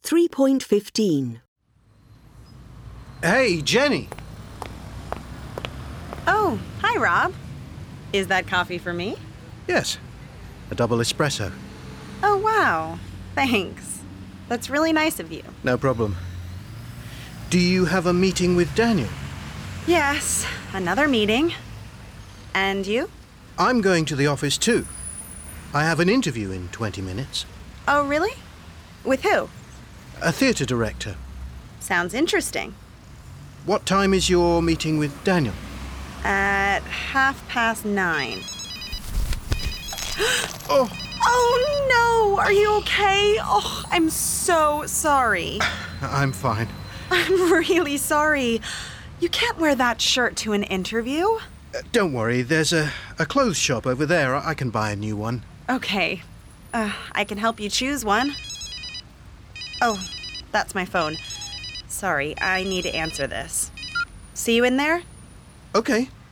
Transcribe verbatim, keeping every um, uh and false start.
three point fifteen. Hey, Jenny. Oh, hi, Rob. Is that coffee for me? Yes, a double espresso. Oh, wow. Thanks. That's really nice of you. No problem. Do you have a meeting with Daniel? Yes, another meeting. And you? I'm going to the office too. I have an interview in twenty minutes. Oh, really? With who? A theatre director. Sounds interesting. What time is your meeting with Daniel? At half past nine. Oh! Oh, no! Are you okay? Oh, I'm so sorry. I'm fine. I'm really sorry. You can't wear that shirt to an interview. Uh, don't worry, there's a, a clothes shop over there. I can buy a new one. Okay. Uh, I can help you choose one. Oh, that's my phone. Sorry, I need to answer this. See you in there? Okay.